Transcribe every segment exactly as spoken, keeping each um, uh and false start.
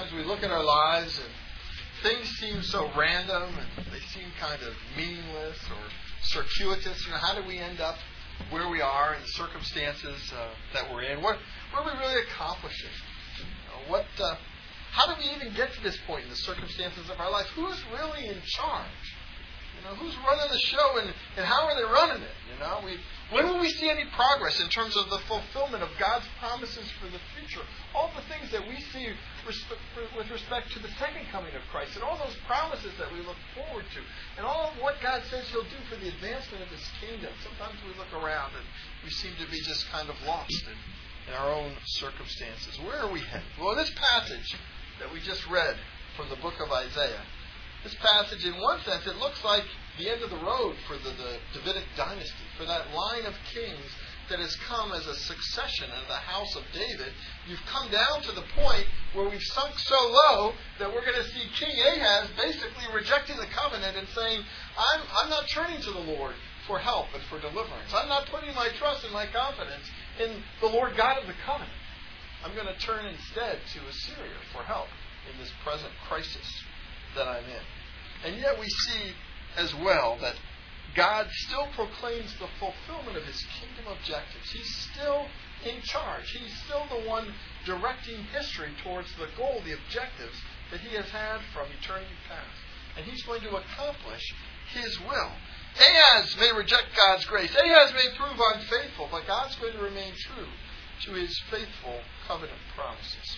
sometimes we look at our lives and things seem so random and they seem kind of meaningless or circuitous. You know, how do we end up where we are in the circumstances uh, that we're in? What, what are we really accomplishing? You know, what, uh, how do we even get to this point in the circumstances of our life? Who's really in charge? You know, who's running the show and, and how are they running it? You know, we when will we see any progress in terms of the fulfillment of God's promises for the future? All the things that we see resp- with respect to the second coming of Christ and all those promises that we look forward to and all of what God says He'll do for the advancement of His kingdom. Sometimes we look around and we seem to be just kind of lost in, in our own circumstances. Where are we headed? Well, this passage that we just read from the book of Isaiah, this passage, in one sense, it looks like the end of the road for the, the Davidic dynasty, for that line of kings that has come as a succession in the house of David. You've come down to the point where we've sunk so low that we're going to see King Ahaz basically rejecting the covenant and saying, I'm, I'm not turning to the Lord for help and for deliverance. I'm not putting my trust and my confidence in the Lord God of the covenant. I'm going to turn instead to Assyria for help in this present crisis that I'm in. And yet we see as well that God still proclaims the fulfillment of His kingdom objectives. He's still in charge. He's still the one directing history towards the goal, the objectives that He has had from eternity past. And He's going to accomplish His will. Ahaz may reject God's grace. Ahaz may prove unfaithful, but God's going to remain true to His faithful covenant promises.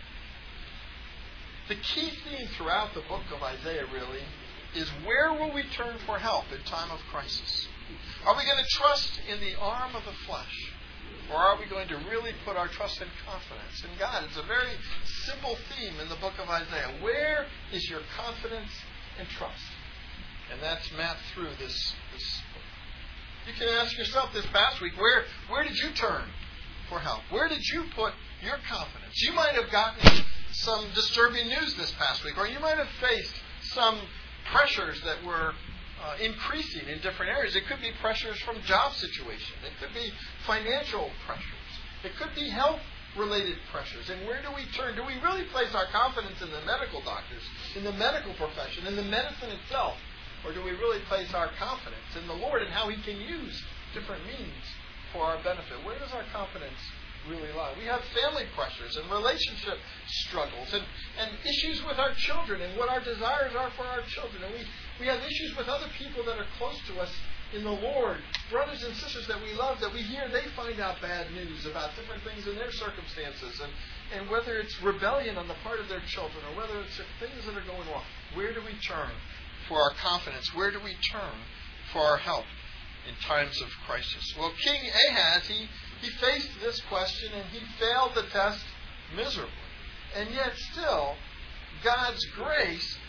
The key theme throughout the book of Isaiah really is, where will we turn for help in time of crisis? Are we going to trust in the arm of the flesh? Or are we going to really put our trust and confidence in God? It's a very simple theme in the book of Isaiah. Where is your confidence and trust? And that's mapped through this, this book. You can ask yourself this past week, where, where did you turn for help? Where did you put your confidence? You might have gotten some disturbing news this past week, or you might have faced some pressures that were uh, increasing in different areas. It could be pressures from job situation. It could be financial pressures. It could be health-related pressures. And where do we turn? Do we really place our confidence in the medical doctors, in the medical profession, in the medicine itself? Or do we really place our confidence in the Lord and how He can use different means for our benefit? Where does our confidence really lie? We have family pressures and relationship struggles and, and issues with our children and what our desires are for our children. And we, we have issues with other people that are close to us in the Lord, brothers and sisters that we love, that we hear they find out bad news about different things in their circumstances, and, and whether it's rebellion on the part of their children or whether it's things that are going wrong. Where do we turn for our confidence? Where do we turn for our help in times of crisis? Well, King Ahaz, he He faced this question and he failed the test miserably. And yet still, God's grace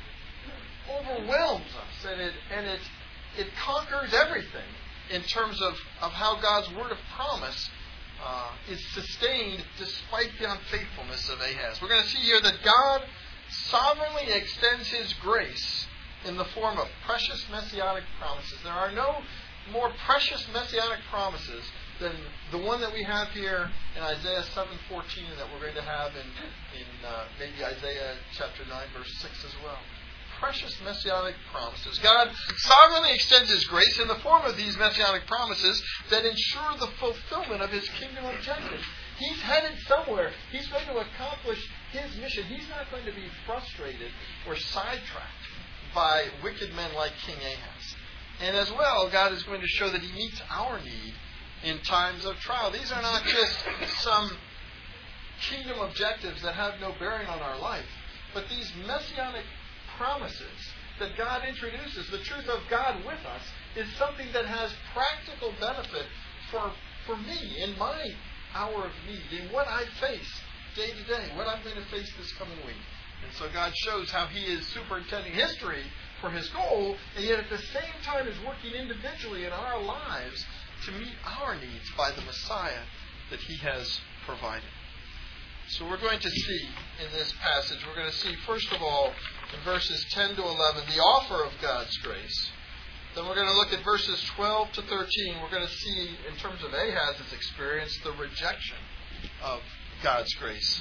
overwhelms us, and it and it it conquers everything in terms of, of how God's word of promise uh, is sustained despite the unfaithfulness of Ahaz. We're going to see here that God sovereignly extends His grace in the form of precious messianic promises. There are no more precious messianic promises than the one that we have here in Isaiah seven fourteen, and that we're going to have in, in uh, maybe Isaiah chapter nine, verse six as well. Precious messianic promises. God sovereignly extends His grace in the form of these messianic promises that ensure the fulfillment of His kingdom objectives. He's headed somewhere. He's going to accomplish His mission. He's not going to be frustrated or sidetracked by wicked men like King Ahaz. And as well, God is going to show that He meets our need in times of trial. These are not just some kingdom objectives that have no bearing on our life, but these messianic promises that God introduces, the truth of God with us, is something that has practical benefit for, for me in my hour of need, in what I face day to day, what I'm going to face this coming week. And so God shows how He is superintending history for His goal, and yet at the same time is working individually in our lives to meet our needs by the Messiah that He has provided. So we're going to see in this passage, we're going to see first of all in verses ten to eleven the offer of God's grace. Then we're going to look at verses twelve to thirteen. We're going to see in terms of Ahaz's experience the rejection of God's grace.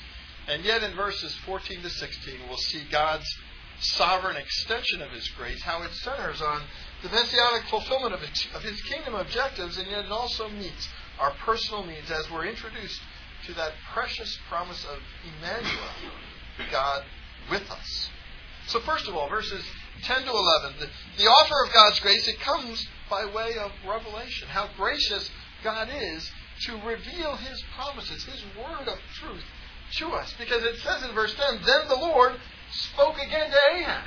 And yet in verses fourteen to sixteen, we'll see God's sovereign extension of His grace, how it centers on the messianic fulfillment of His kingdom objectives, and yet it also meets our personal needs as we're introduced to that precious promise of Emmanuel, God with us. So first of all, verses ten to eleven, the, the offer of God's grace, it comes by way of revelation. How gracious God is to reveal His promises, His word of truth to us. Because it says in verse ten, then the Lord spoke again to Ahaz.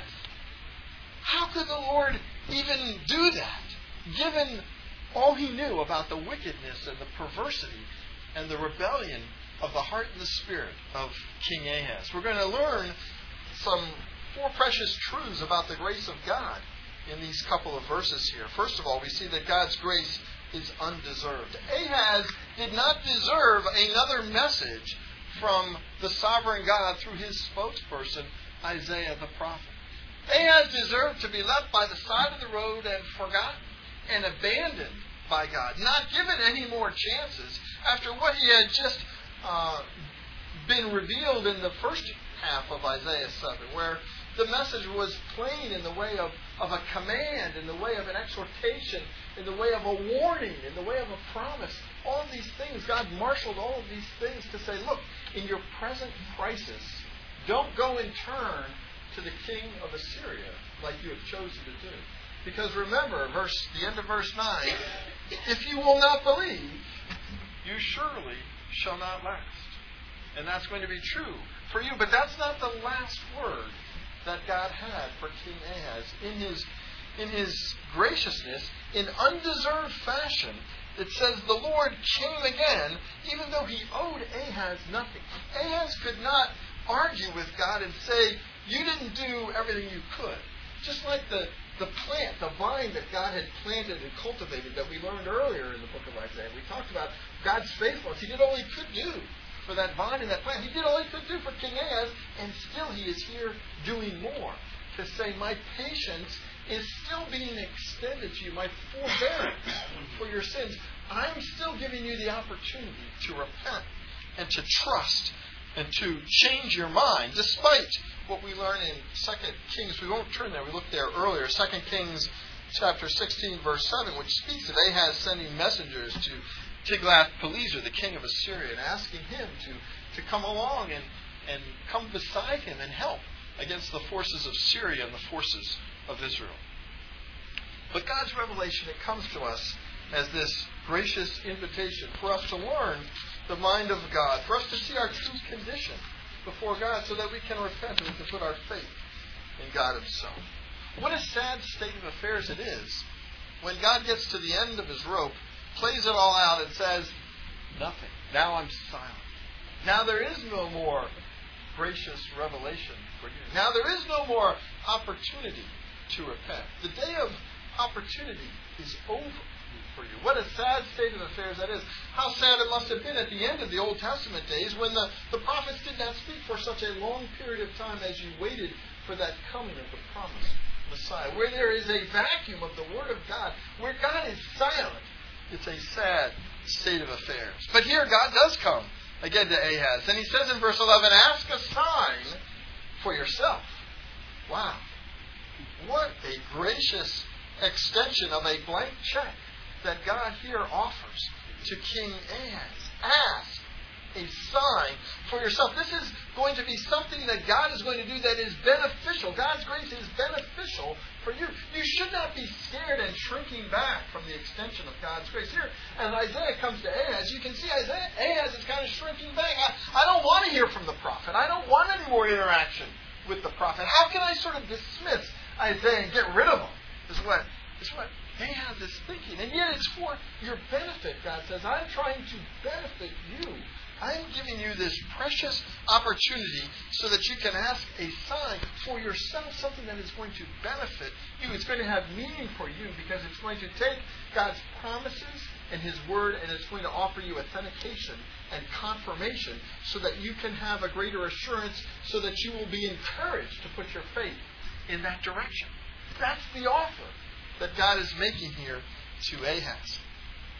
How could the Lord even do that, given all He knew about the wickedness and the perversity and the rebellion of the heart and the spirit of King Ahaz? We're going to learn some four precious truths about the grace of God in these couple of verses here. First of all, we see that God's grace is undeserved. Ahaz did not deserve another message from the sovereign God through his spokesperson, Isaiah the prophet. Ahaz deserved to be left by the side of the road and forgotten and abandoned by God, not given any more chances after what he had just uh, been revealed in the first half of Isaiah seven, where the message was plain in the way of, of a command, in the way of an exhortation, in the way of a warning, in the way of a promise. All of these things, God marshaled all of these things to say, look, in your present crisis, don't go and turn to the king of Assyria like you have chosen to do. Because remember, verse the end of verse nine, if you will not believe, you surely shall not last. And that's going to be true for you. But that's not the last word that God had for King Ahaz. In his, in his graciousness, in undeserved fashion, it says the Lord came again, even though he owed Ahaz nothing. Ahaz could not argue with God and say, you didn't do everything you could. Just like the, the plant, the vine that God had planted and cultivated that we learned earlier in the book of Isaiah. We talked about God's faithfulness. He did all he could do for that vine and that plant. He did all he could do for King Ahaz, and still he is here doing more. To say, my patience is still being extended to you, my forbearance for your sins. I'm still giving you the opportunity to repent and to trust and to change your mind, despite what we learn in Second Kings. We won't turn there. We looked there earlier. Second Kings chapter sixteen, verse seven, which speaks of Ahaz sending messengers to Tiglath-Pileser, the king of Assyria, and asking him to, to come along and, and come beside him and help against the forces of Syria and the forces of Israel. But God's revelation, it comes to us as this gracious invitation for us to learn the mind of God, for us to see our true condition before God so that we can repent and we can put our faith in God Himself. What a sad state of affairs it is when God gets to the end of His rope, plays it all out, and says, nothing. Now I'm silent. Now there is no more gracious revelation for you. Now there is no more opportunity to repent. The day of opportunity is over for you. What a sad state of affairs that is. How sad it must have been at the end of the Old Testament days when the, the prophets did not speak for such a long period of time as you waited for that coming of the promised Messiah. Where there is a vacuum of the Word of God, where God is silent, it's a sad state of affairs. But here God does come again to Ahaz. And he says in verse eleven, ask a sign for yourself. Wow. What a gracious extension of a blank check that God here offers to King Ahaz. Ask a sign for yourself. This is going to be something that God is going to do that is beneficial. God's grace is beneficial for you. You should not be scared and shrinking back from the extension of God's grace. Here, as Isaiah comes to Ahaz, you can see Isaiah, Ahaz is kind of shrinking back. I, I don't want to hear from the prophet. I don't want any more interaction with the prophet. How can I sort of dismiss Isaiah and get rid of him? Is what, is what Ahaz is thinking. And yet it's for your benefit, God says. I'm trying to benefit you. I'm giving you this precious opportunity so that you can ask a sign for yourself, something that is going to benefit you. It's going to have meaning for you because it's going to take God's promises and His Word and it's going to offer you authentication and confirmation so that you can have a greater assurance, so that you will be encouraged to put your faith in that direction. That's the offer that God is making here to Ahaz.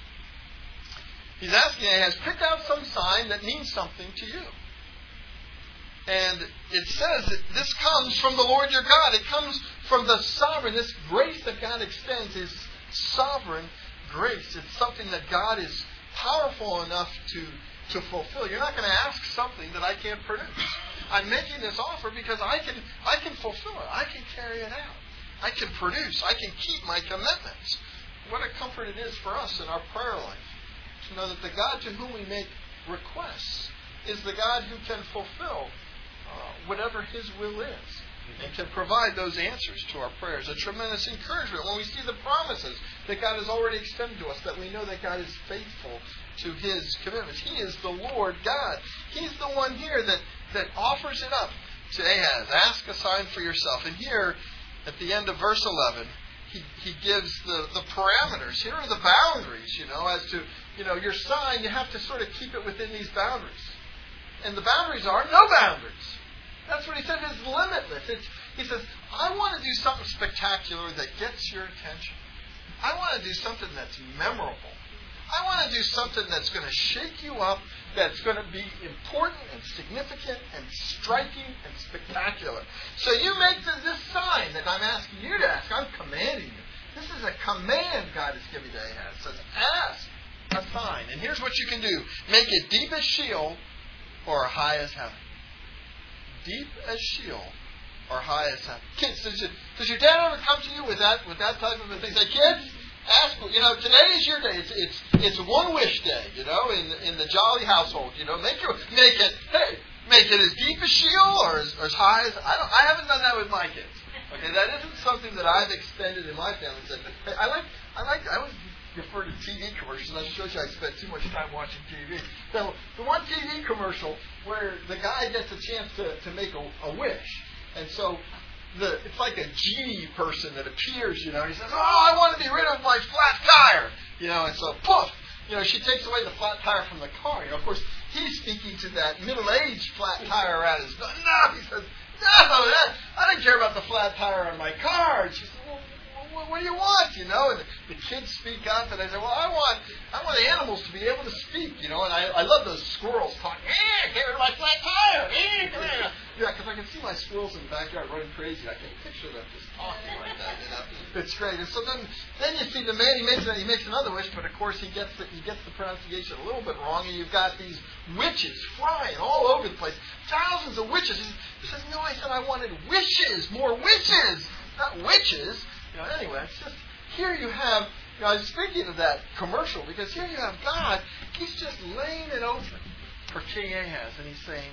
He's asking Ahaz, pick out some sign that means something to you. And it says that this comes from the Lord your God. It comes from the sovereign. This grace that God extends is sovereign grace. It's something that God is powerful enough to, to fulfill. You're not going to ask something that I can't produce. I'm making this offer because I can I can fulfill it. I can carry it out. I can produce. I can keep my commitments. What a comfort it is for us in our prayer life to know that the God to whom we make requests is the God who can fulfill uh, whatever His will is and can provide those answers to our prayers. A tremendous encouragement when we see the promises that God has already extended to us, that we know that God is faithful to His commitments. He is the Lord God. He's the one here that, that offers it up to Ahaz. Ask a sign for yourself. And here, at the end of verse eleven, he, he gives the, the parameters. Here are the boundaries, you know, as to, you know, your sign, you have to sort of keep it within these boundaries. And the boundaries are no boundaries. That's what he says. It's limitless. It's, he says, I want to do something spectacular that gets your attention. I want to do something that's memorable. I want to do something that's going to shake you up, that's going to be important and significant and striking and spectacular. So you make the, this sign that I'm asking you to ask. I'm commanding you. This is a command God is giving to Ahaz. It says, ask a sign. And here's what you can do. Make it deep as Sheol or high as heaven. Deep as Sheol or high as heaven. Kids, does, it, does your dad ever come to you with that with that type of a thing? Say, kids, ask, you know, today is your day. It's it's it's one wish day, you know, in in the Jolly household. You know, make your make it hey, make it as deep as Sheol or as, or as high as I don't I haven't done that with my kids. Okay, that isn't something that I've extended in my family. Said, hey, I like I like I always refer to T V commercials. And I'm sure I spent too much time watching T V. So the one T V commercial where the guy gets a chance to, to make a, a wish, and so the it's like a genie person that appears. You know, he says, "Oh, I want to be rid of my flat tire." You know, and so poof, you know, she takes away the flat tire from the car. You know, of course, he's speaking to that middle-aged flat tire at his no. He says, "No, that, I don't care about the flat tire on my car." And she says, "Well, what, what do you want?" You know, and the, the kids speak up, and they say, "Well, I want, I want animals to be able to speak." You know, and I, I love those squirrels talking. Eh, get rid of my flat tire. Eh, come here. Yeah, because I can see my squirrels in the backyard running crazy. I can picture them just talking like that. You know, it's great. And so then, then you see the man. He makes he makes another wish, but of course he gets the, he gets the pronunciation a little bit wrong, and you've got these witches flying all over the place. Thousands of witches. He says, "No, I said I wanted wishes, more wishes, not witches." You know, anyway, it's just here you have. You know, I was thinking of that commercial because here you have God. He's just laying it open for King Ahaz, and he's saying,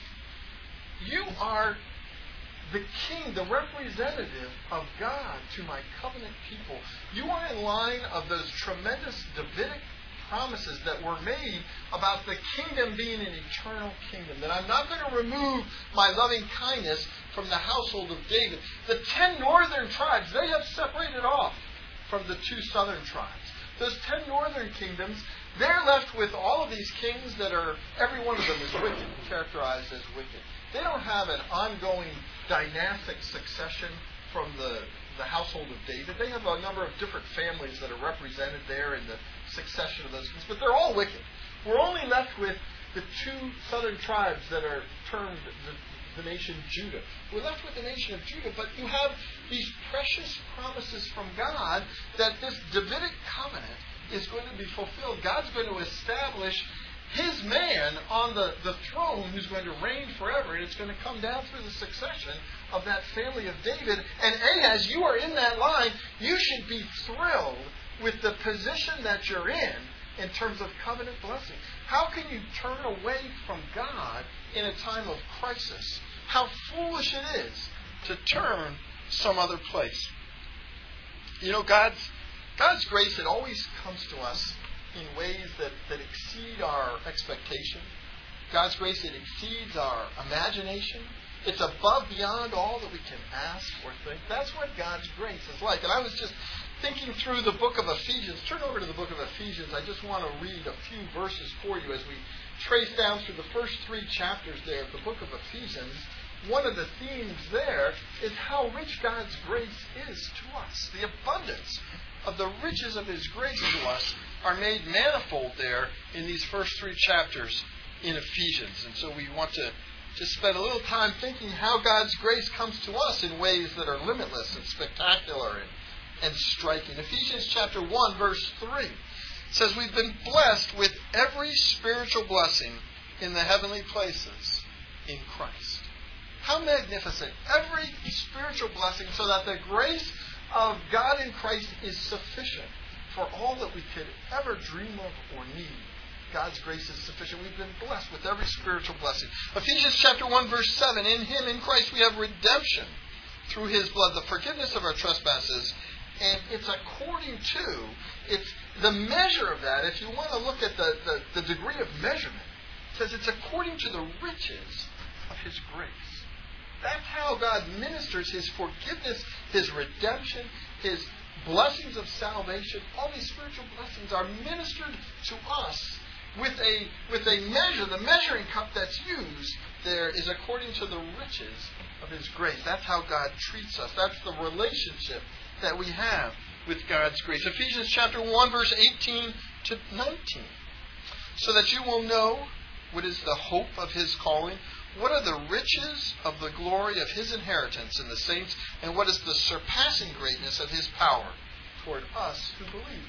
"You are the king, the representative of God to my covenant people. You are in line of those tremendous Davidic promises that were made about the kingdom being an eternal kingdom. That I'm not going to remove my loving kindness from the household of David. The ten northern tribes, they have separated off from the two southern tribes. Those ten northern kingdoms, they're left with all of these kings that are, every one of them is wicked, characterized as wicked. They don't have an ongoing dynastic succession from the, the household of David. They have a number of different families that are represented there in the succession of those kings, but they're all wicked. We're only left with the two southern tribes that are termed the, the nation Judah. We're left with the nation of Judah, but you have these precious promises from God that this Davidic covenant is going to be fulfilled. God's going to establish His man on the, the throne who's going to reign forever, and it's going to come down through the succession of that family of David. And Ahaz, you are in that line. You should be thrilled with the position that you're in in terms of covenant blessing. How can you turn away from God in a time of crisis? How foolish it is to turn some other place. You know, God's God's grace, it always comes to us in ways that, that exceed our expectation. God's grace, it exceeds our imagination. It's above beyond all that we can ask or think. That's what God's grace is like. And I was just thinking through the book of Ephesians. Turn over to the book of Ephesians. I just want to read a few verses for you as we trace down through the first three chapters there of the book of Ephesians. One of the themes there is how rich God's grace is to us. The abundance of the riches of His grace to us are made manifold there in these first three chapters in Ephesians. And so we want to just spend a little time thinking how God's grace comes to us in ways that are limitless and spectacular and, and striking. Ephesians chapter one, verse three says we've been blessed with every spiritual blessing in the heavenly places in Christ. How magnificent. Every spiritual blessing, so that the grace of God in Christ is sufficient for all that we could ever dream of or need. God's grace is sufficient. We've been blessed with every spiritual blessing. Ephesians chapter one, verse seven, in Him, in Christ, we have redemption through His blood, the forgiveness of our trespasses. And it's according to, it's the measure of that, if you want to look at the, the, the degree of measurement, it says it's according to the riches of His grace. That's how God ministers His forgiveness, His redemption, His blessings of salvation. All these spiritual blessings are ministered to us with a with a measure. The measuring cup that's used there is according to the riches of His grace. That's how God treats us. That's the relationship that we have with God's grace. Ephesians chapter one, verse eighteen to nineteen. So that you will know what is the hope of His calling, what are the riches of the glory of His inheritance in the saints, and what is the surpassing greatness of His power toward us who believe.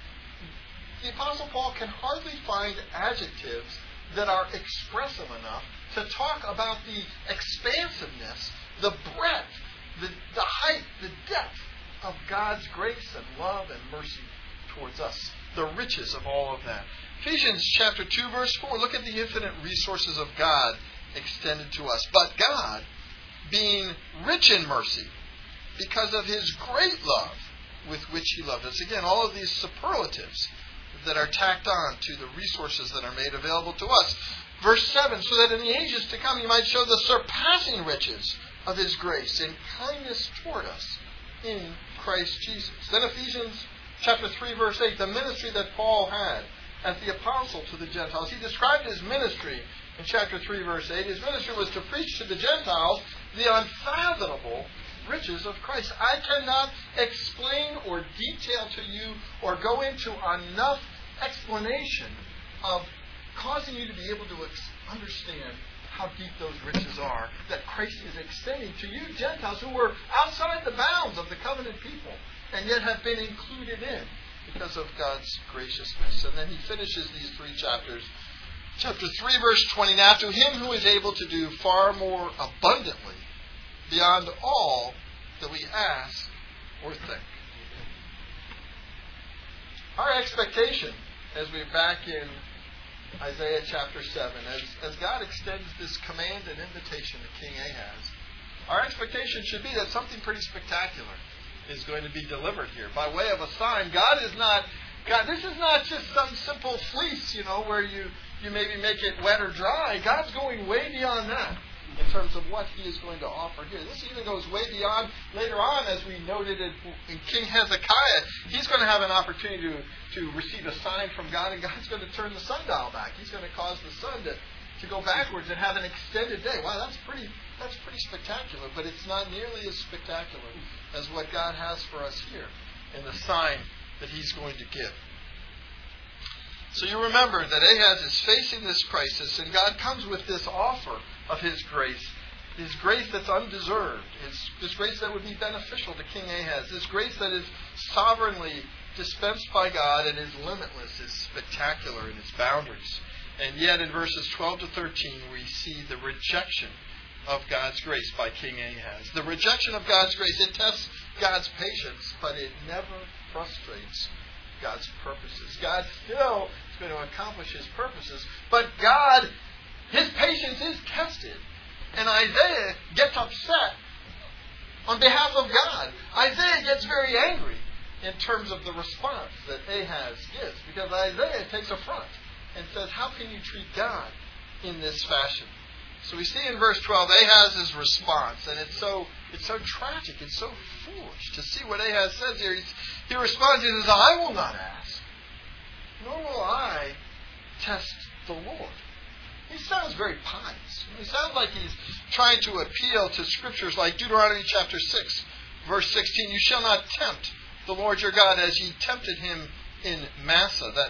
The Apostle Paul can hardly find adjectives that are expressive enough to talk about the expansiveness, the breadth, the, the height, the depth of God's grace and love and mercy towards us. The riches of all of that. Ephesians chapter two, verse four. Look at the infinite resources of God extended to us. But God, being rich in mercy, because of His great love with which He loved us. Again, all of these superlatives that are tacked on to the resources that are made available to us. Verse seven, so that in the ages to come He might show the surpassing riches of His grace and kindness toward us in Christ Jesus. Then Ephesians chapter three, verse eight, the ministry that Paul had as the apostle to the Gentiles. He described his ministry in chapter three, verse eight. His ministry was to preach to the Gentiles the unfathomable riches of Christ. I cannot explain or detail to you or go into enough explanation of causing you to be able to ex- understand how deep those riches are that Christ is extending to you Gentiles who were outside the bounds of the covenant people and yet have been included in because of God's graciousness. And then he finishes these three chapters. Chapter three, verse twenty, now to Him who is able to do far more abundantly beyond all that we ask or think. Our expectation as we're back in Isaiah chapter seven, as, as God extends this command and invitation to King Ahaz, our expectation should be that something pretty spectacular is going to be delivered here by way of a sign. God is not, God, this is not just some simple fleece, you know, where you, you maybe make it wet or dry. God's going way beyond that in terms of what He is going to offer here. This even goes way beyond, later on, as we noted in, in King Hezekiah, he's going to have an opportunity to, to receive a sign from God, and God's going to turn the sundial back. He's going to cause the sun to, to go backwards and have an extended day. Wow, that's pretty that's pretty spectacular, but it's not nearly as spectacular as what God has for us here in the sign that He's going to give. So you remember that Ahaz is facing this crisis, and God comes with this offer of His grace, His grace that's undeserved, His, His grace that would be beneficial to King Ahaz, His grace that is sovereignly dispensed by God and is limitless, is spectacular in its boundaries. And yet in verses twelve to thirteen we see the rejection of God's grace by King Ahaz. The rejection of God's grace, it tests God's patience, but it never frustrates God's purposes. God still is going to accomplish His purposes, but God, His patience is tested. And Isaiah gets upset on behalf of God. Isaiah gets very angry in terms of the response that Ahaz gives, because Isaiah takes affront and says, how can you treat God in this fashion? So we see in verse twelve Ahaz's response, and it's so it's so tragic, it's so foolish to see what Ahaz says here. He's, he responds, he says, I will not ask, nor will I test the Lord. He sounds very pious. He sounds like he's trying to appeal to scriptures like Deuteronomy chapter six, verse sixteen, you shall not tempt the Lord your God as ye tempted Him in Massah. That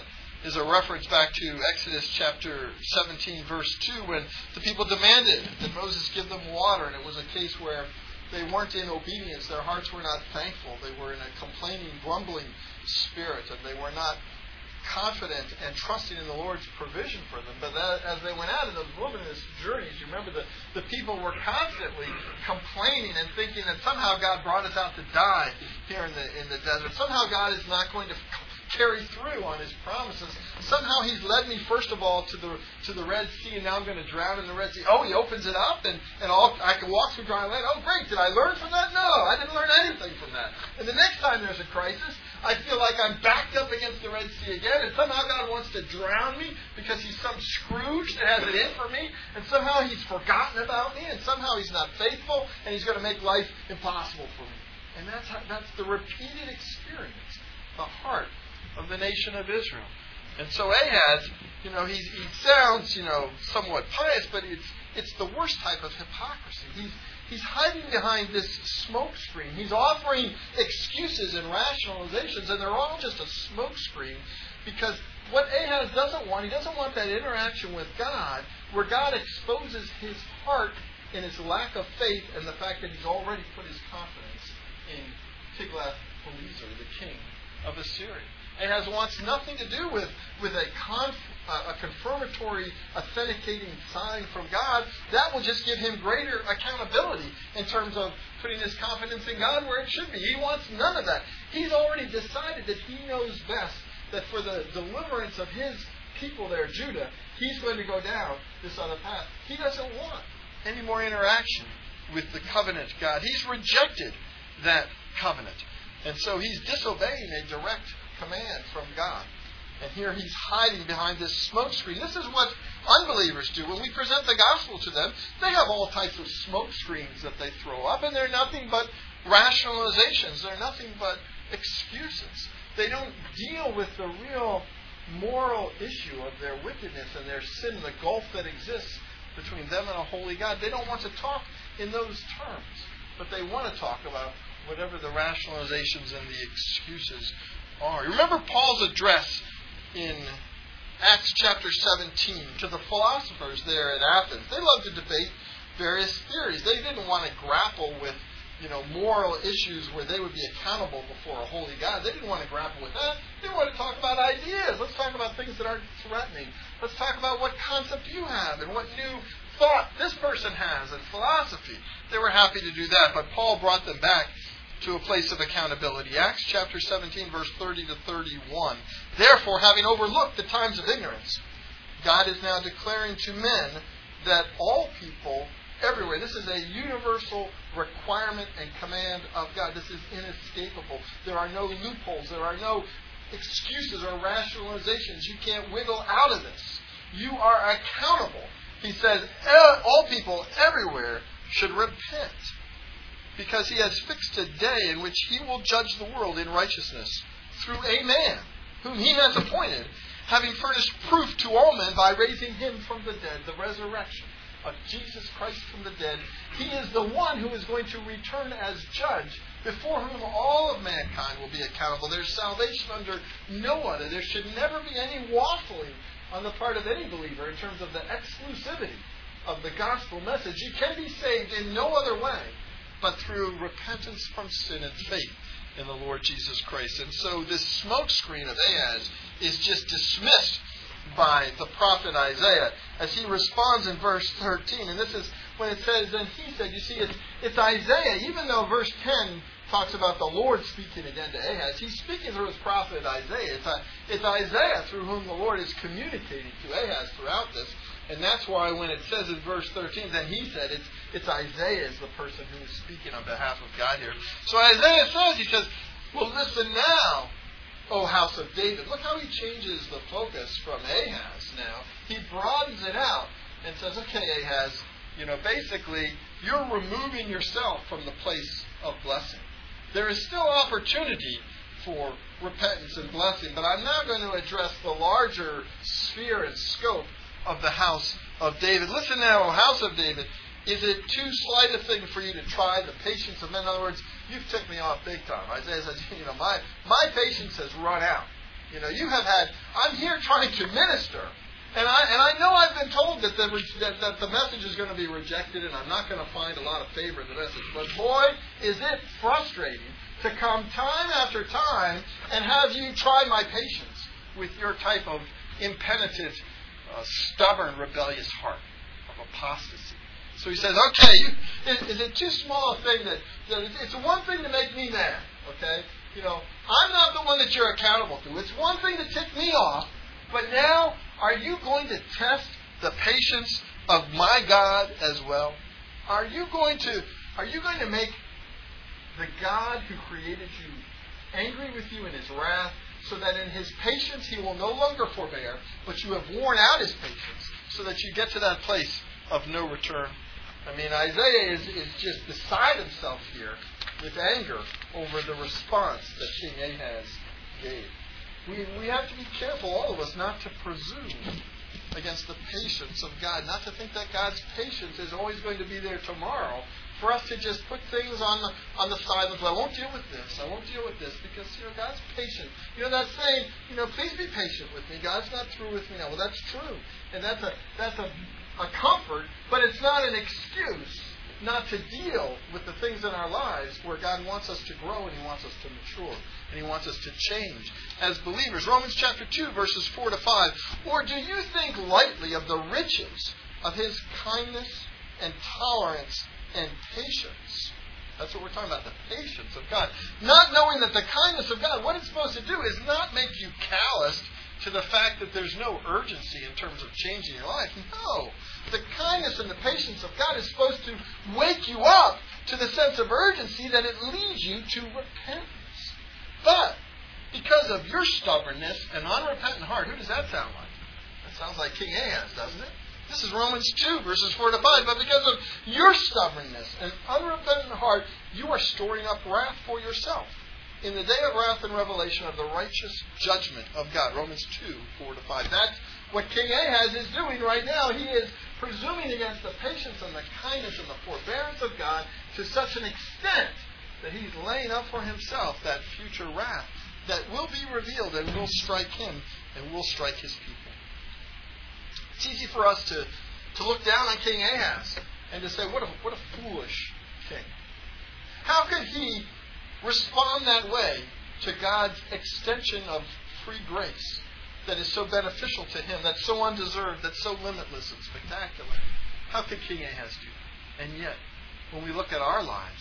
is a reference back to Exodus chapter seventeen, verse two, when the people demanded that Moses give them water, and it was a case where they weren't in obedience. Their hearts were not thankful. They were in a complaining, grumbling spirit, and they were not confident and trusting in the Lord's provision for them. But that, as they went out in those wilderness journeys, you remember the, the people were constantly complaining and thinking that somehow God brought us out to die here in the in the desert. Somehow God is not going to carry through on His promises. Somehow He's led me first of all to the to the Red Sea, and now I'm going to drown in the Red Sea. Oh, He opens it up, and, and all, I can walk through dry land. Oh, great. Did I learn from that? No, I didn't learn anything from that. And the next time there's a crisis, I feel like I'm backed up against the Red Sea again, and somehow God wants to drown me because He's some Scrooge that has it in for me, and somehow He's forgotten about me, and somehow He's not faithful, and He's going to make life impossible for me. And that's how, that's the repeated experience, the heart of the nation of Israel. And so Ahaz, you know, he's, he sounds, you know, somewhat pious, but it's it's the worst type of hypocrisy. He's He's hiding behind this smoke screen. He's offering excuses and rationalizations, and they're all just a smoke screen, because what Ahaz doesn't want, he doesn't want that interaction with God where God exposes his heart in his lack of faith and the fact that he's already put his confidence in Tiglath-Pileser, the king of Assyria. Ahaz wants nothing to do with, with a, conf, uh, a confirmatory, authenticating sign from God. That will just give him greater accountability in terms of putting his confidence in God where it should be. He wants none of that. He's already decided that he knows best, that for the deliverance of his people there, Judah, he's going to go down this other path. He doesn't want any more interaction with the covenant God. He's rejected that covenant. And so he's disobeying a direct command from God. And here he's hiding behind this smoke screen. This is what unbelievers do. When we present the gospel to them, they have all types of smoke screens that they throw up, and they're nothing but rationalizations. They're nothing but excuses. They don't deal with the real moral issue of their wickedness and their sin, the gulf that exists between them and a holy God. They don't want to talk in those terms, but they want to talk about whatever the rationalizations and the excuses are. Remember Paul's address in Acts chapter seventeen to the philosophers there at Athens. They loved to debate various theories. They didn't want to grapple with, you know, moral issues where they would be accountable before a holy God. They didn't want to grapple with that. They wanted to talk about ideas. Let's talk about things that aren't threatening. Let's talk about what concept you have and what new thought this person has in philosophy. They were happy to do that, but Paul brought them back to a place of accountability. Acts chapter seventeen, verse thirty to thirty-one. Therefore, having overlooked the times of ignorance, God is now declaring to men that all people everywhere, this is a universal requirement and command of God. This is inescapable. There are no loopholes. There are no excuses or rationalizations. You can't wiggle out of this. You are accountable. He says all people everywhere should repent, because He has fixed a day in which He will judge the world in righteousness through a man whom He has appointed, having furnished proof to all men by raising Him from the dead, the resurrection of Jesus Christ from the dead. He is the one who is going to return as judge, before whom all of mankind will be accountable. There's salvation under no other. There should never be any waffling on the part of any believer in terms of the exclusivity of the gospel message. You can be saved in no other way but through repentance from sin and faith in the Lord Jesus Christ. And so this smokescreen of Ahaz is just dismissed by the prophet Isaiah as he responds in verse thirteen. And this is when it says, and he said, you see, it's, it's Isaiah, even though verse ten talks about the Lord speaking again to Ahaz, he's speaking through his prophet Isaiah. It's, a, it's Isaiah through whom the Lord is communicating to Ahaz throughout this. And that's why when it says in verse thirteen, then he said, it's, it's Isaiah is the person who is speaking on behalf of God here. So Isaiah says, he says, well, listen now, O house of David. Look how he changes the focus from Ahaz now. He broadens it out and says, okay, Ahaz, you know, basically, you're removing yourself from the place of blessing. There is still opportunity for repentance and blessing, but I'm now going to address the larger sphere and scope of the house of David. Listen now, O house of David, is it too slight a thing for you to try the patience of men? In other words, you've ticked me off big time. Isaiah says, you know, my, my patience has run out. You know, you have had, I'm here trying to minister. And I and I know I've been told that the, that, that the message is going to be rejected and I'm not going to find a lot of favor in the message. But boy, is it frustrating to come time after time and have you try my patience with your type of impenitent, uh, stubborn, rebellious heart of apostasy. So he says, okay, you, is, is it too small a thing that, that it's one thing to make me mad, okay? You know, I'm not the one that you're accountable to. It's one thing to tick me off, but now are you going to test the patience of my God as well? Are you going to are you going to make the God who created you angry with you in His wrath, so that in His patience He will no longer forbear, but you have worn out His patience, so that you get to that place of no return? I mean, Isaiah is, is just beside himself here with anger over the response that King Ahaz gave. We, we have to be careful, all of us, not to presume against the patience of God, not to think that God's patience is always going to be there tomorrow, for us to just put things on the on the side of, I won't deal with this, I won't deal with this, because, you know, God's patient. You know, that saying, you know, please be patient with me, God's not through with me now. Well, that's true, and that's a that's a, a comfort, but it's not an excuse not to deal with the things in our lives where God wants us to grow and He wants us to mature and He wants us to change as believers. Romans chapter two, verses four to five. Or do you think lightly of the riches of His kindness and tolerance and patience? That's what we're talking about, the patience of God. Not knowing that the kindness of God, what it's supposed to do is not make you calloused to the fact that there's no urgency in terms of changing your life. No. The kindness and the patience of God is supposed to wake you up to the sense of urgency that it leads you to repentance. But because of your stubbornness and unrepentant heart, who does that sound like? That sounds like King Ahaz, doesn't it? This is Romans two, verses four to five. But because of your stubbornness and unrepentant heart, you are storing up wrath for yourself in the day of wrath and revelation of the righteous judgment of God. Romans two, four to five. That's what King Ahaz is doing right now. He is presuming against the patience and the kindness and the forbearance of God to such an extent that he's laying up for himself that future wrath that will be revealed and will strike him and will strike his people. It's easy for us to, to look down on King Ahaz and to say, what a, what a foolish king. How could he respond that way to God's extension of free grace that is so beneficial to him, that's so undeserved, that's so limitless and spectacular? How could King Ahaz do that? And yet, when we look at our lives,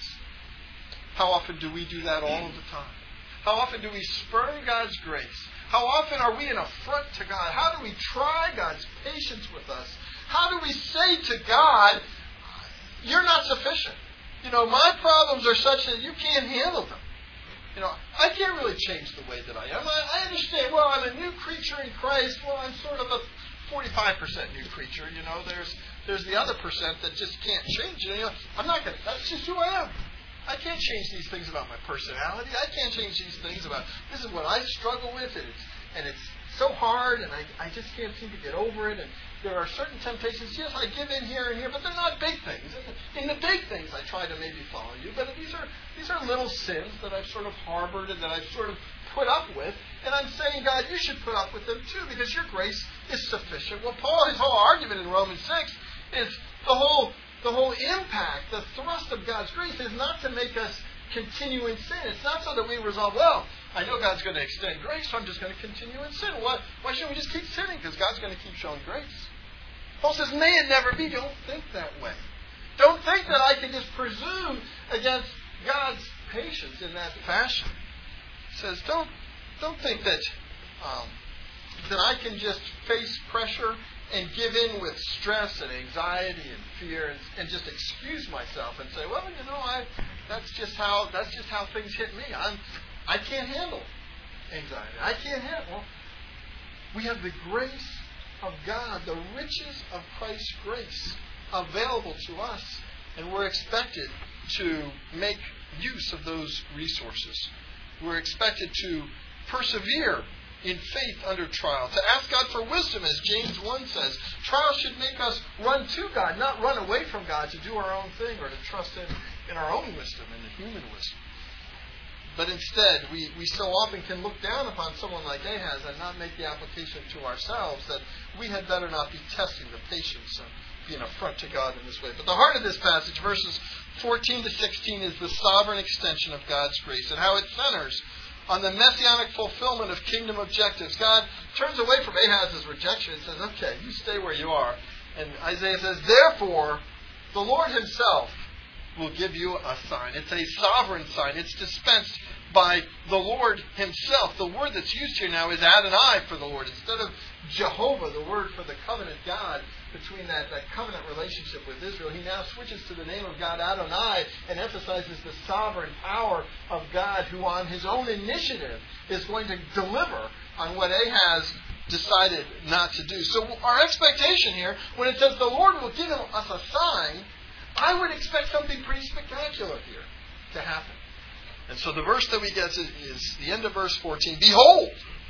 how often do we do that all of the time? How often do we spurn God's grace? How often are we an affront to God? How do we try God's patience with us? How do we say to God, you're not sufficient? You know, my problems are such that you can't handle them. You know, I can't really change the way that I am. I, I understand, well, I'm a new creature in Christ. Well, I'm sort of a forty-five percent new creature. You know, there's there's the other percent that just can't change. You know, I'm not going to, that's just who I am. I can't change these things about my personality. I can't change these things about, this is what I struggle with, and it's, and it's so hard, and I, I just can't seem to get over it, and there are certain temptations, yes, I give in here and here, but they're not big things. In the big things, I try to maybe follow you, but these are these are little sins that I've sort of harbored and that I've sort of put up with, and I'm saying, God, you should put up with them too, because your grace is sufficient. Well, Paul, his whole argument in Romans six is the whole the whole impact, the thrust of God's grace is not to make us continue in sin. It's not so that we resolve, well, I know God's going to extend grace, so I'm just going to continue in sin. Why, why shouldn't we just keep sinning? Because God's going to keep showing grace. Paul says, may it never be. Don't think that way. Don't think that I can just presume against God's patience in that fashion. He says, don't don't think that um, that I can just face pressure and give in with stress and anxiety and fear and, and just excuse myself and say, well, you know, I that's just how that's just how things hit me. I'm I can't handle anxiety. I can't handle. Well, we have the grace of God, the riches of Christ's grace available to us, and we're expected to make use of those resources. We're expected to persevere in faith under trial, to ask God for wisdom, as James one says. Trial should make us run to God, not run away from God to do our own thing or to trust in, in our own wisdom and the human wisdom. But instead, we, we so often can look down upon someone like Ahaz and not make the application to ourselves that we had better not be testing the patience of being a front to God in this way. But the heart of this passage, verses fourteen to sixteen, is the sovereign extension of God's grace and how it centers on the messianic fulfillment of kingdom objectives. God turns away from Ahaz's rejection and says, okay, you stay where you are. And Isaiah says, therefore, the Lord himself will give you a sign. It's a sovereign sign. It's dispensed by the Lord himself. The word that's used here now is Adonai for the Lord. Instead of Jehovah, the word for the covenant God, between that, that covenant relationship with Israel, he now switches to the name of God, Adonai, and emphasizes the sovereign power of God, who on his own initiative is going to deliver on what Ahaz decided not to do. So our expectation here, when it says the Lord will give us a sign, I would expect something pretty spectacular here to happen. And so the verse that we get is, is the end of verse fourteen. Behold,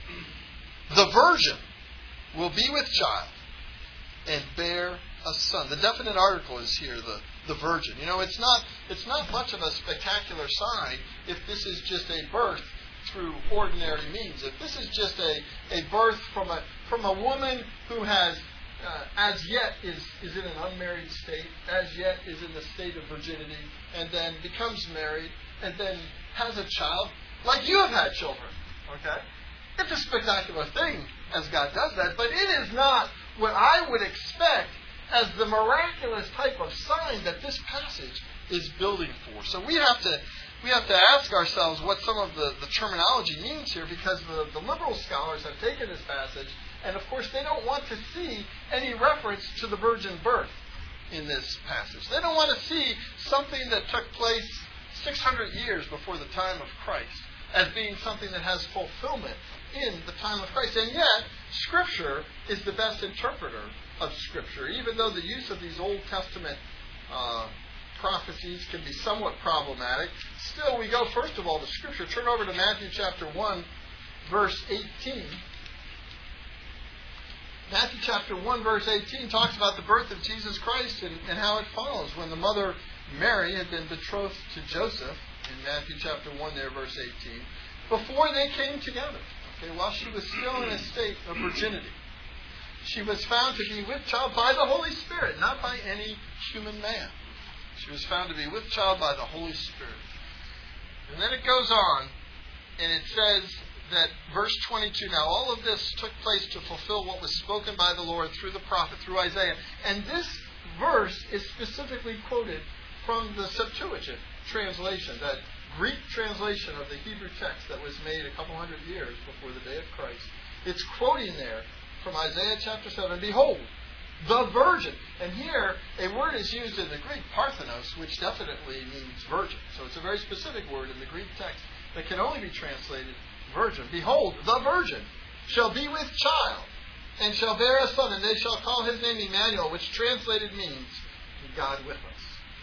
the virgin will be with child and bear a son. The definite article is here, the, the virgin. You know, it's not it's not much of a spectacular sign if this is just a birth through ordinary means. If this is just a, a birth from a from a woman who has uh, as yet is, is in an unmarried state, as yet is in the state of virginity, and then becomes married, and then has a child, like you have had children. Okay? It's a spectacular thing as God does that, but it is not what I would expect as the miraculous type of sign that this passage is building for. So we have to we have to ask ourselves what some of the, the terminology means here, because the, the liberal scholars have taken this passage, and of course they don't want to see any reference to the virgin birth in this passage. They don't want to see something that took place six hundred years before the time of Christ as being something that has fulfillment in the time of Christ. And yet, Scripture is the best interpreter of Scripture. Even though the use of these Old Testament uh, prophecies can be somewhat problematic, still we go first of all to Scripture. Turn over to Matthew chapter one, verse eighteen. Matthew chapter one, verse eighteen talks about the birth of Jesus Christ and, and how it follows. When the mother Mary had been betrothed to Joseph, in Matthew chapter one there, verse eighteen, before they came together, okay, while she was still in a state of virginity, she was found to be with child by the Holy Spirit, not by any human man. She was found to be with child by the Holy Spirit. And then it goes on, and it says that, verse twenty-two, now all of this took place to fulfill what was spoken by the Lord through the prophet, through Isaiah. And this verse is specifically quoted from the Septuagint translation, that Greek translation of the Hebrew text that was made a couple hundred years before the day of Christ. It's quoting there from Isaiah chapter seven, behold, the virgin. And here, a word is used in the Greek, parthenos, which definitely means virgin. So it's a very specific word in the Greek text that can only be translated virgin. Behold, the virgin shall be with child, and shall bear a son, and they shall call his name Emmanuel, which translated means God with us.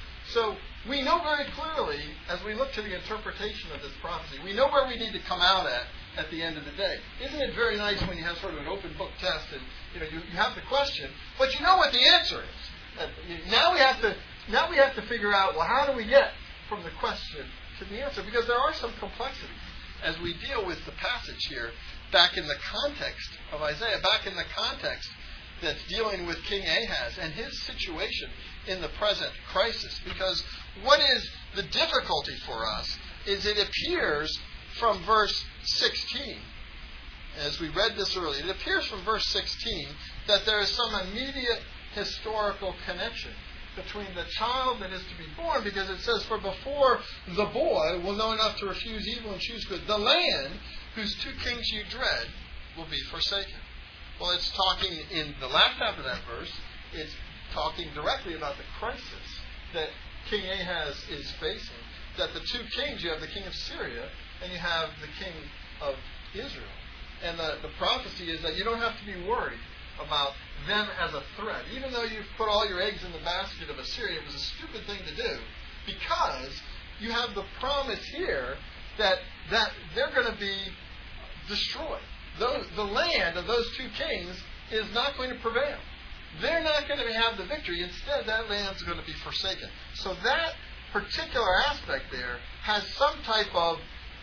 So we know very clearly, as we look to the interpretation of this prophecy, we know where we need to come out at at the end of the day. Isn't it very nice when you have sort of an open book test and you know you, you have the question, but you know what the answer is? And now we have to now we have to figure out, well, how do we get from the question to the answer? Because there are some complexities as we deal with the passage here, back in the context of Isaiah, back in the context that's dealing with King Ahaz and his situation in the present crisis. Because what is the difficulty for us is it appears from verse sixteen, as we read this earlier, it appears from verse sixteen that there is some immediate historical connection between the child that is to be born, because it says, for before the boy will know enough to refuse evil and choose good, the land whose two kings you dread will be forsaken. Well, it's talking in the last half of that verse, it's talking directly about the crisis that King Ahaz is facing. That the two kings, you have the king of Syria and you have the king of Israel. And the, the prophecy is that you don't have to be worried about them as a threat. Even though you've put all your eggs in the basket of Assyria, it was a stupid thing to do, because you have the promise here that, that they're going to be destroyed. Those, the land of those two kings is not going to prevail. They're not going to have the victory. Instead, that land's going to be forsaken. So that particular aspect there has some type of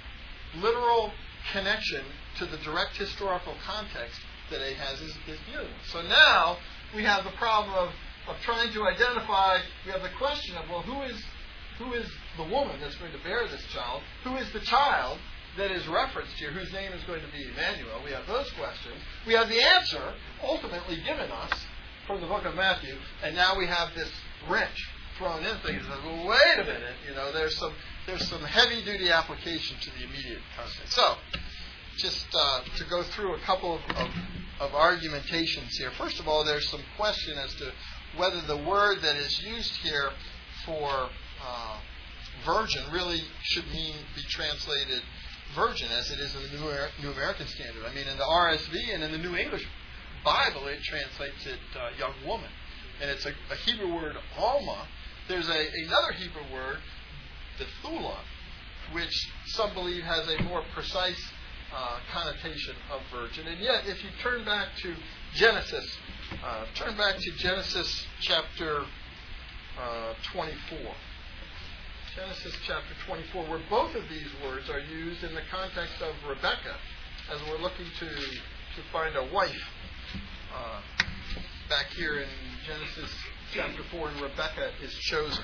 literal connection to the direct historical context that Ahaz is, is dealing with. So now we have the problem of, of trying to identify, we have the question of, well, who is who is the woman that's going to bear this child? Who is the child that is referenced here, whose name is going to be Emmanuel? We have those questions. We have the answer ultimately given us from the book of Matthew, and now we have this wrench thrown in things. Well, wait a minute, you know, there's some there's some heavy-duty application to the immediate context. So, just uh, to go through a couple of, of, of argumentations here. First of all, there's some question as to whether the word that is used here for uh, virgin really should mean be translated virgin, as it is in the New, New American Standard. I mean, in the R S V and in the New English Bible, it translates it uh, young woman. And it's a, a Hebrew word, alma. There's a, another Hebrew word, Bethula, which some believe has a more precise uh, connotation of virgin. And yet, if you turn back to Genesis, uh, turn back to Genesis chapter uh, twenty-four. Genesis chapter twenty-four, where both of these words are used in the context of Rebekah, as we're looking to, to find a wife. Uh, back here in Genesis chapter four, and Rebekah is chosen.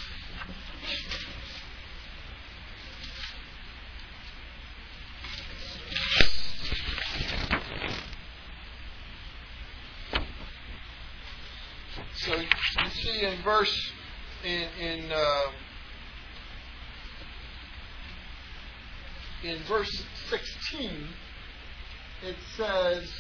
So you see in verse in in uh, in verse sixteen, it says,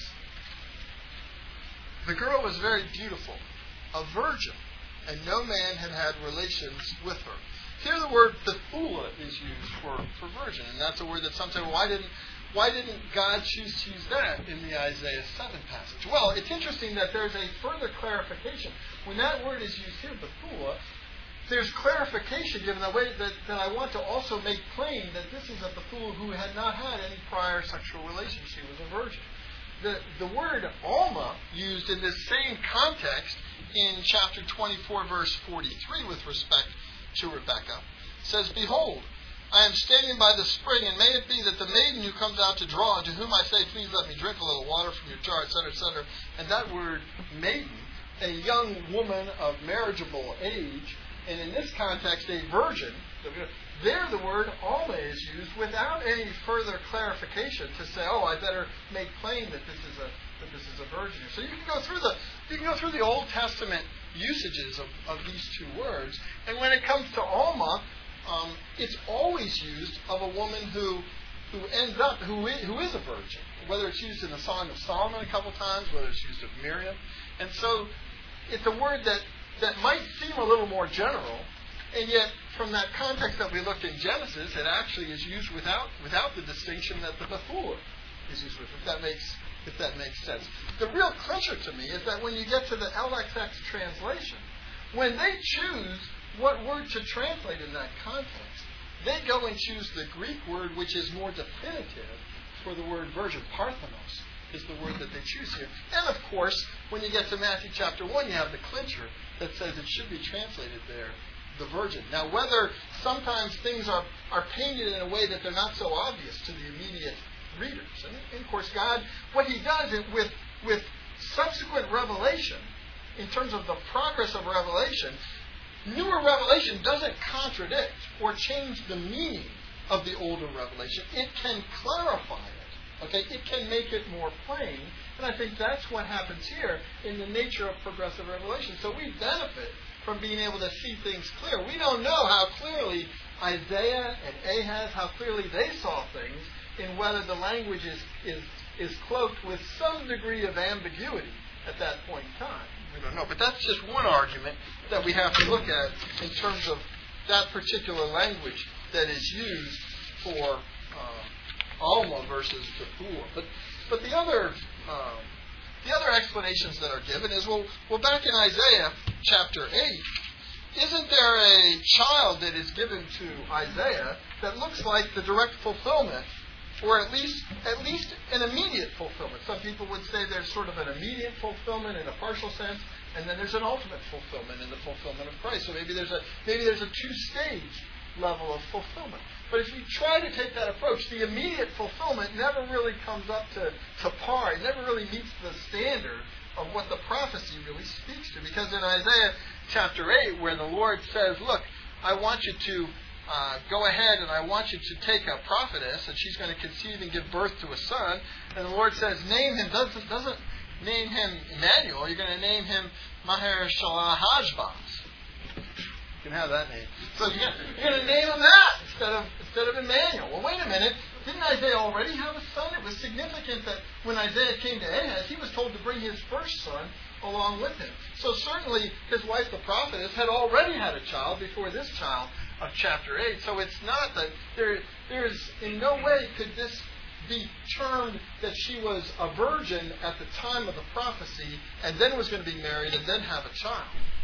the girl was very beautiful, a virgin, and no man had had relations with her. Here the word Bethula is used for, for virgin, and that's a word that some say, well, why didn't why didn't God choose to use that in the Isaiah seven passage? Well, it's interesting that there's a further clarification. When that word is used here, Bethula, there's clarification given the way that, that I want to also make plain that this is a Bethula who had not had any prior sexual relations. She was a virgin. The, the word alma, used in this same context in chapter twenty-four, verse forty-three, with respect to Rebekah, says, behold, I am standing by the spring, and may it be that the maiden who comes out to draw, to whom I say, please let me drink a little water from your jar, et cetera, et cetera. And that word maiden, a young woman of marriageable age, and in this context, a virgin, there the word alma is used without any further clarification to say, oh, I better make plain that this is a that this is a virgin. So you can go through the you can go through the Old Testament usages of, of these two words, and when it comes to alma, um, it's always used of a woman who who ends up who is, who is a virgin. Whether it's used in the Song of Solomon a couple times, whether it's used of Miriam, and so it's a word that that might seem a little more general. And yet, from that context that we looked in Genesis, it actually is used without without the distinction that the Bethula is used with, if that makes if that makes sense. The real clincher to me is that when you get to the L X X translation, when they choose what word to translate in that context, they go and choose the Greek word which is more definitive for the word virgin. Parthenos is the word that they choose here. And of course, when you get to Matthew chapter one, you have the clincher that says it should be translated there, the virgin. Now, whether sometimes things are, are painted in a way that they're not so obvious to the immediate readers. And, and of course, God, what He does is with, with subsequent revelation, in terms of the progress of revelation, newer revelation doesn't contradict or change the meaning of the older revelation. It can clarify it. Okay? It can make it more plain. And I think that's what happens here in the nature of progressive revelation. So we benefit from being able to see things clear. We don't know how clearly Isaiah and Ahaz, how clearly they saw things, in whether the language is, is, is cloaked with some degree of ambiguity at that point in time. We don't know. But that's just one argument that we have to look at in terms of that particular language that is used for uh, Alma versus Bethula. But but the other um, the other explanations that are given is, well, well, back in Isaiah chapter eight, isn't there a child that is given to Isaiah that looks like the direct fulfillment, or at least at least an immediate fulfillment? Some people would say there's sort of an immediate fulfillment in a partial sense, and then there's an ultimate fulfillment in the fulfillment of Christ. So maybe there's a maybe there's a two-stage level of fulfillment. But if you try to take that approach, the immediate fulfillment never really comes up to, to par. It never really meets the standard of what the prophecy really speaks to. Because in Isaiah chapter eight, where the Lord says, look, I want you to uh, go ahead and I want you to take a prophetess and she's going to conceive and give birth to a son. And the Lord says, name him, doesn't, doesn't name him Emmanuel, you're going to name him Maher-Shalal-Hashbaz. You can have that name. So you're going to name him that instead of instead of Emmanuel. Well, wait a minute. Didn't Isaiah already have a son? It was significant that when Isaiah came to Ahaz, he was told to bring his first son along with him. So certainly his wife, the prophetess, had already had a child before this child of chapter eight. So it's not that there there is in no way could this be termed that she was a virgin at the time of the prophecy and then was going to be married and then have a child.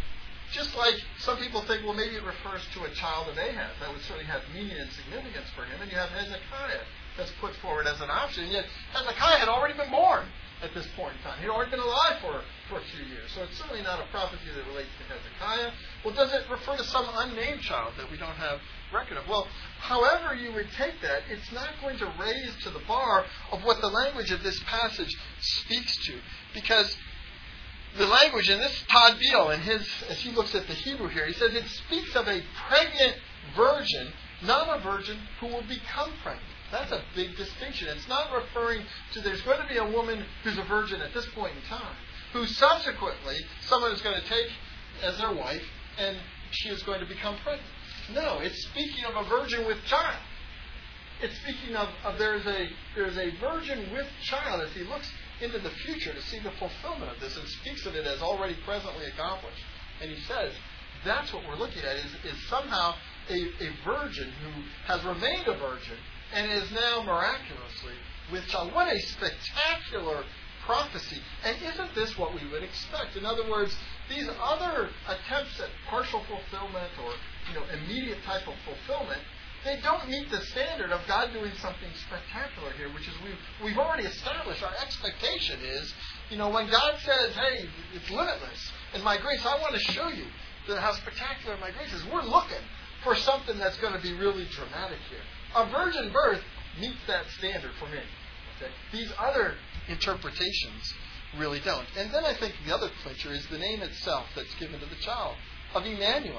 Just like some people think, well, maybe it refers to a child of Ahaz. That would certainly have meaning and significance for him. And you have Hezekiah that's put forward as an option. Yet Hezekiah had already been born at this point in time. He'd already been alive for, for a few years. So it's certainly not a prophecy that relates to Hezekiah. Well, does it refer to some unnamed child that we don't have record of? Well, however you would take that, it's not going to raise to the bar of what the language of this passage speaks to. Because the language, and this is Todd Beale, in his, as he looks at the Hebrew here, he says it speaks of a pregnant virgin, not a virgin who will become pregnant. That's a big distinction. It's not referring to there's going to be a woman who's a virgin at this point in time, who subsequently someone is going to take as their wife, and she is going to become pregnant. No, it's speaking of a virgin with child. It's speaking of, of there's a there's a virgin with child as he looks into the future to see the fulfillment of this and speaks of it as already presently accomplished. And he says that's what we're looking at is, is somehow a, a virgin who has remained a virgin and is now miraculously with child. What a spectacular prophecy. And isn't this what we would expect? In other words, these other attempts at partial fulfillment or you know immediate type of fulfillment, they don't meet the standard of God doing something spectacular here, which is we've, we've already established. Our expectation is, you know, when God says, hey, it's limitless, and my grace, I want to show you that how spectacular my grace is. We're looking for something that's going to be really dramatic here. A virgin birth meets that standard for me. Okay? These other interpretations really don't. And then I think the other clincher is the name itself that's given to the child of Emmanuel.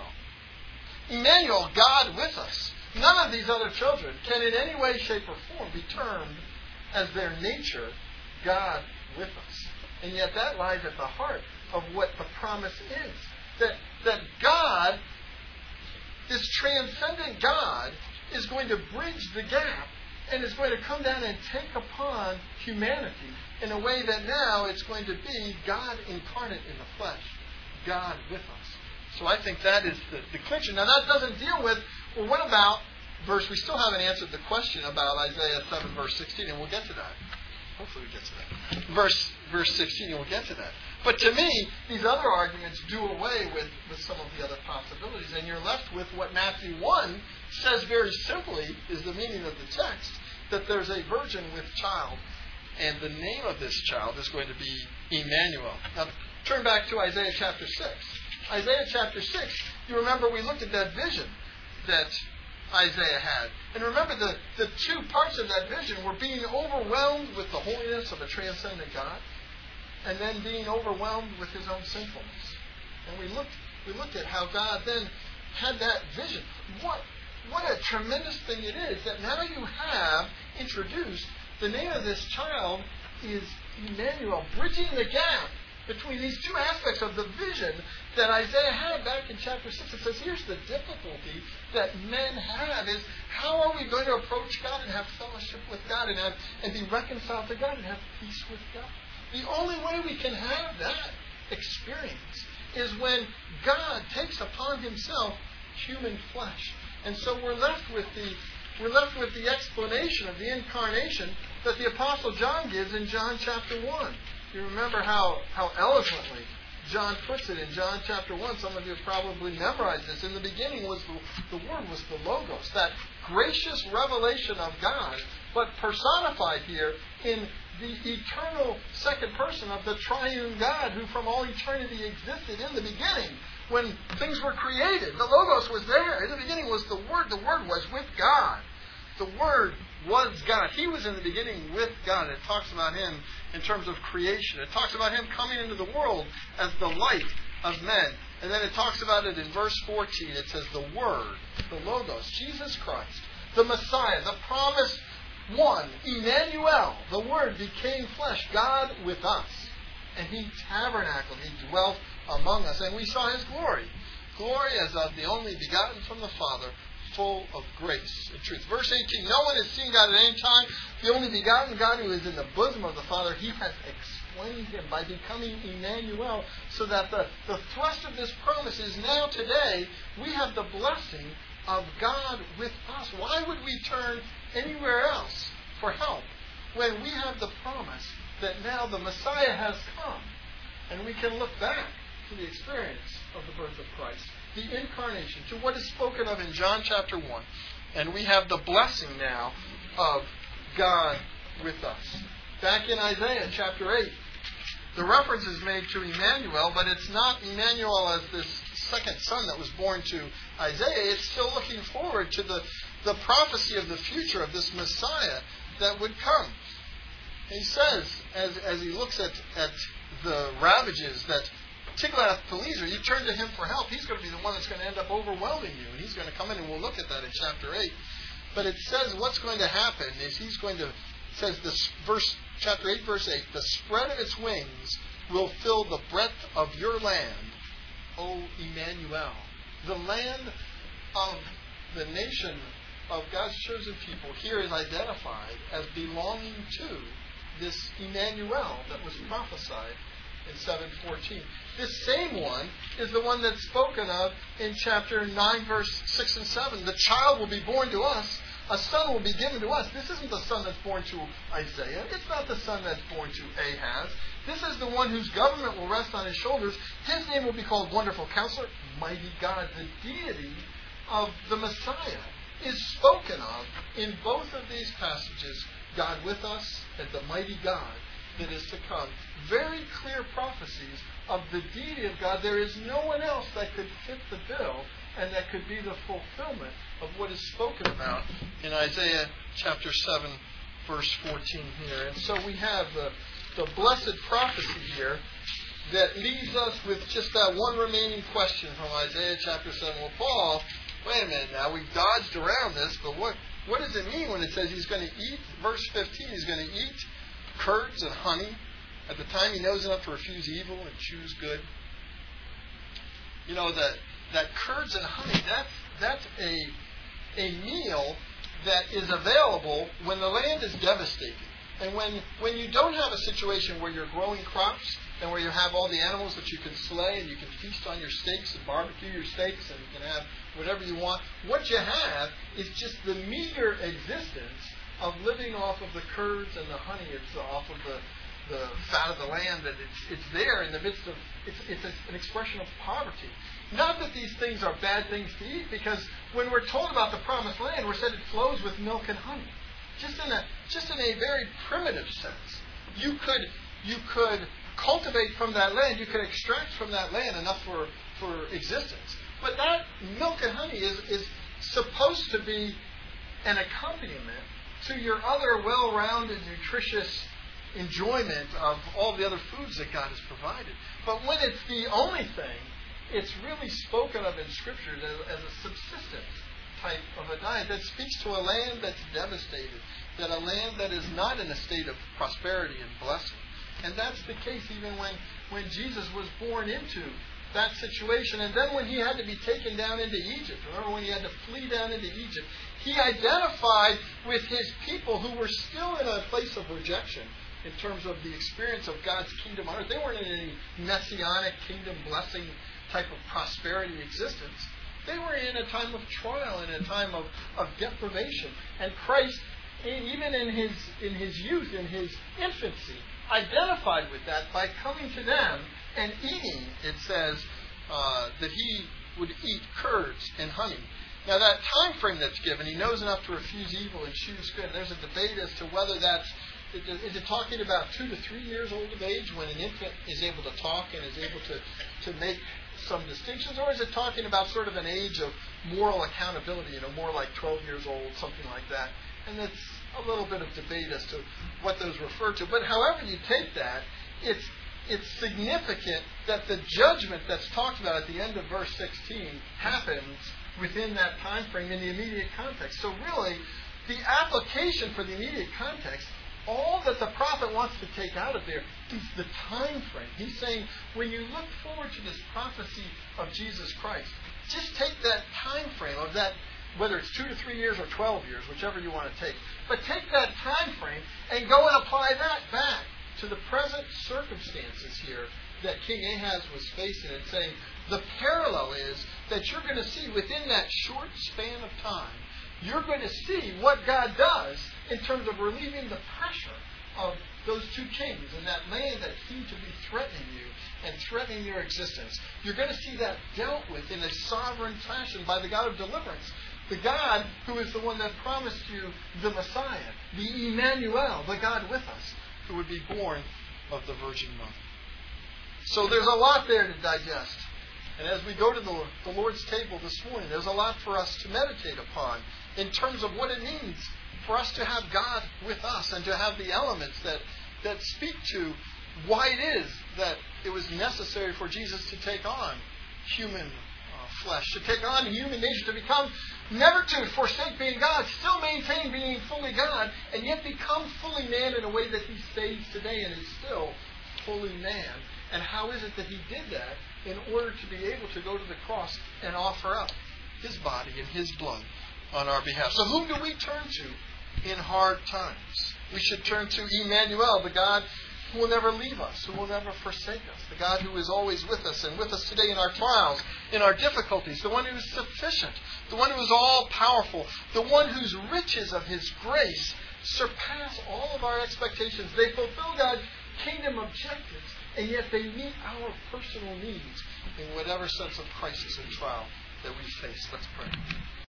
Emmanuel, God with us. None of these other children can in any way, shape, or form be termed as their nature God with us. And yet that lies at the heart of what the promise is. That, that God, this transcendent God, is going to bridge the gap and is going to come down and take upon humanity in a way that now it's going to be God incarnate in the flesh, God with us. So I think that is the, the clincher. Now that doesn't deal with, well, what about verse, we still haven't answered the question about Isaiah seven verse sixteen, and we'll get to that. Hopefully we get to that. Verse, verse sixteen, and we'll get to that. But to me, these other arguments do away with, with some of the other possibilities, and you're left with what Matthew one says very simply is the meaning of the text, that there's a virgin with child, and the name of this child is going to be Emmanuel. Now, turn back to Isaiah chapter six. Isaiah chapter six, you remember we looked at that vision that Isaiah had. And remember, the, the two parts of that vision were being overwhelmed with the holiness of a transcendent God, and then being overwhelmed with his own sinfulness. And we looked we looked at how God then had that vision. What what a tremendous thing it is that now you have introduced the name of this child is Emmanuel, bridging the gap between these two aspects of the vision that Isaiah had back in chapter six. It says, here's the difficulty that men have is how are we going to approach God and have fellowship with God and have and be reconciled to God and have peace with God? The only way we can have that experience is when God takes upon himself human flesh. And so we're left with the we're left with the explanation of the incarnation that the Apostle John gives in John chapter one. You remember how, how eloquently John puts it in John chapter one. Some of you have probably memorized this. In the beginning was the, the Word was the Logos, that gracious revelation of God, but personified here in the eternal second person of the triune God who from all eternity existed in the beginning when things were created. The Logos was there. In the beginning was the Word. The Word was with God. The Word was God. He was in the beginning with God. It talks about Him in terms of creation. It talks about Him coming into the world as the light of men. And then it talks about it in verse fourteen. It says the Word, the Logos, Jesus Christ, the Messiah, the promised one, Emmanuel, the Word became flesh, God with us. And He tabernacled, He dwelt among us. And we saw His glory. Glory as of the only begotten from the Father, full of grace and truth. Verse eighteen, no one has seen God at any time. The only begotten God who is in the bosom of the Father, He has explained Him by becoming Emmanuel, so that the, the thrust of this promise is now today we have the blessing of God with us. Why would we turn anywhere else for help when we have the promise that now the Messiah has come, and we can look back to the experience of the birth of Christ, the incarnation, to what is spoken of in John chapter one, and we have the blessing now of God with us. Back in Isaiah chapter eight, the reference is made to Emmanuel, but it's not Emmanuel as this second son that was born to Isaiah. It's still looking forward to the, the prophecy of the future of this Messiah that would come. He says, as, as he looks at, at the ravages that Tiglath-Pileser, you turn to him for help. He's going to be the one that's going to end up overwhelming you. And he's going to come in, and we'll look at that in chapter eight. But it says what's going to happen is he's going to, it says this verse, chapter eight, verse eight, the spread of its wings will fill the breadth of your land, O Emmanuel. The land of the nation of God's chosen people here is identified as belonging to this Emmanuel that was prophesied in seven fourteen. This same one is the one that's spoken of in chapter nine, verse six and seven. The child will be born to us. A son will be given to us. This isn't the son that's born to Isaiah. It's not the son that's born to Ahaz. This is the one whose government will rest on his shoulders. His name will be called Wonderful Counselor, Mighty God. The deity of the Messiah is spoken of in both of these passages. God with us and the mighty God that is to come. Very clear prophecies of the deity of God. There is no one else that could fit the bill and that could be the fulfillment of what is spoken about in Isaiah chapter seven, verse fourteen here. And so we have the, the blessed prophecy here that leaves us with just that one remaining question from Isaiah chapter seven. Well, Paul, wait a minute now, we've dodged around this, but what, what does it mean when it says he's going to eat, verse fifteen, he's going to eat curds and honey at the time he knows enough to refuse evil and choose good? You know, that that curds and honey, that's, that's a, a meal that is available when the land is devastated. And when, when you don't have a situation where you're growing crops and where you have all the animals that you can slay and you can feast on your steaks and barbecue your steaks and you can have whatever you want, what you have is just the meager existence of living off of the curds and the honey. It's off of the, the fat of the land, that it's, it's there in the midst of, it's, it's a, an expression of poverty. Not that these things are bad things to eat, because when we're told about the promised land, we're said it flows with milk and honey. Just in a, just in a very primitive sense. You could, you could cultivate from that land, you could extract from that land enough for, for existence. But that milk and honey is, is supposed to be an accompaniment to your other well-rounded, nutritious enjoyment of all the other foods that God has provided. But when it's the only thing, it's really spoken of in Scripture as, as a subsistence type of a diet that speaks to a land that's devastated, that a land that is not in a state of prosperity and blessing. And that's the case even when, when Jesus was born into that situation. And then when he had to be taken down into Egypt, remember when he had to flee down into Egypt, he identified with his people who were still in a place of rejection in terms of the experience of God's kingdom on earth. They weren't in any messianic kingdom blessing type of prosperity existence. They were in a time of trial, in a time of, of deprivation. And Christ, even in his in his youth, in his infancy, identified with that by coming to them and eating, it says, uh, that he would eat curds and honey. Now that time frame that's given, he knows enough to refuse evil and choose good. There's a debate as to whether that's, is it talking about two to three years old of age when an infant is able to talk and is able to, to make some distinctions, or is it talking about sort of an age of moral accountability, you know, more like twelve years old, something like that? And it's a little bit of debate as to what those refer to. But however you take that, it's it's significant that the judgment that's talked about at the end of verse sixteen happens within that time frame in the immediate context. So really, the application for the immediate context, all that the prophet wants to take out of there is the time frame. He's saying, when you look forward to this prophecy of Jesus Christ, just take that time frame of that, whether it's two to three years or twelve years, whichever you want to take. But take that time frame and go and apply that back to the present circumstances here that King Ahaz was facing, and saying the parallel is that you're going to see within that short span of time, you're going to see what God does in terms of relieving the pressure of those two kings and that land that seemed to be threatening you and threatening your existence. You're going to see that dealt with in a sovereign fashion by the God of deliverance. The God who is the one that promised you the Messiah, the Emmanuel, the God with us, who would be born of the Virgin Mother. So there's a lot there to digest. And as we go to the, the Lord's table this morning, there's a lot for us to meditate upon in terms of what it means for us to have God with us and to have the elements that, that speak to why it is that it was necessary for Jesus to take on human uh, flesh, to take on human nature, to become, never to forsake being God, still maintain being fully God, and yet become fully man in a way that He stays today and is still fully man. And how is it that He did that? In order to be able to go to the cross and offer up His body and His blood on our behalf. So whom do we turn to in hard times? We should turn to Emmanuel, the God who will never leave us, who will never forsake us, the God who is always with us and with us today in our trials, in our difficulties, the one who is sufficient, the one who is all-powerful, the one whose riches of His grace surpass all of our expectations. They fulfill God's kingdom objectives, and yet they meet our personal needs in whatever sense of crisis and trial that we face. Let's pray.